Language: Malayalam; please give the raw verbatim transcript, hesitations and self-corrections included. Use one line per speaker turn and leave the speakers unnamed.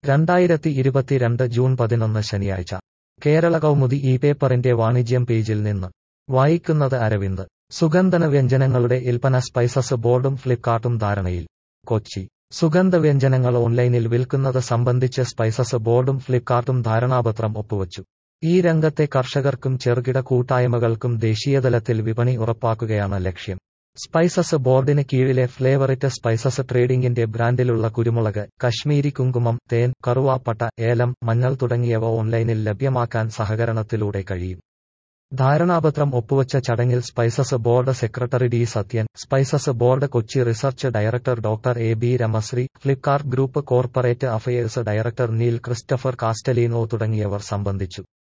രണ്ടായിരത്തി ഇരുപത്തിരണ്ട് ജൂൺ പതിനൊന്ന് ശനിയാഴ്ച കേരള കൗമുദി ഈ പേപ്പറിന്റെ വാണിജ്യം പേജിൽ നിന്ന് വായിക്കുന്നത് അരവിന്ദ്. സുഗന്ധന വ്യഞ്ജനങ്ങളുടെ ഇൽപ്പന സ്പൈസസ് ബോർഡും ഫ്ലിപ്കാർട്ടും ധാരണയിൽ. കൊച്ചി. സുഗന്ധവ്യഞ്ജനങ്ങൾ ഓൺലൈനിൽ വിൽക്കുന്നത് സംബന്ധിച്ച് സ്പൈസസ് ബോർഡും ഫ്ലിപ്കാർട്ടും ധാരണാപത്രം ഒപ്പുവച്ചു. ഈ രംഗത്തെ കർഷകർക്കും ചെറുകിട കൂട്ടായ്മകൾക്കും ദേശീയതലത്തിൽ വിപണി ഉറപ്പാക്കുകയാണ് ലക്ഷ്യം. സ്പൈസസ് ബോർഡിന് കീഴിലെ ഫ്ലേവറിറ്റ് സ്പൈസസ് ട്രേഡിംഗിന്റെ ബ്രാൻഡിലുള്ള കുരുമുളക്, കശ്മീരി കുങ്കുമം, തേൻ, കറുവാപ്പട്ട, ഏലം, മഞ്ഞൾ തുടങ്ങിയവ ഓൺലൈനിൽ ലഭ്യമാക്കാൻ സഹകരണത്തിലൂടെ കഴിയും. ധാരണാപത്രം ഒപ്പുവച്ച ചടങ്ങിൽ spices board secretary D Sathyan, spices board Kochi research director doctor A B Ramasree, Flipkart group corporate affairs director Neil Christopher Castellino തുടങ്ങിയവർ സംബന്ധിച്ചു.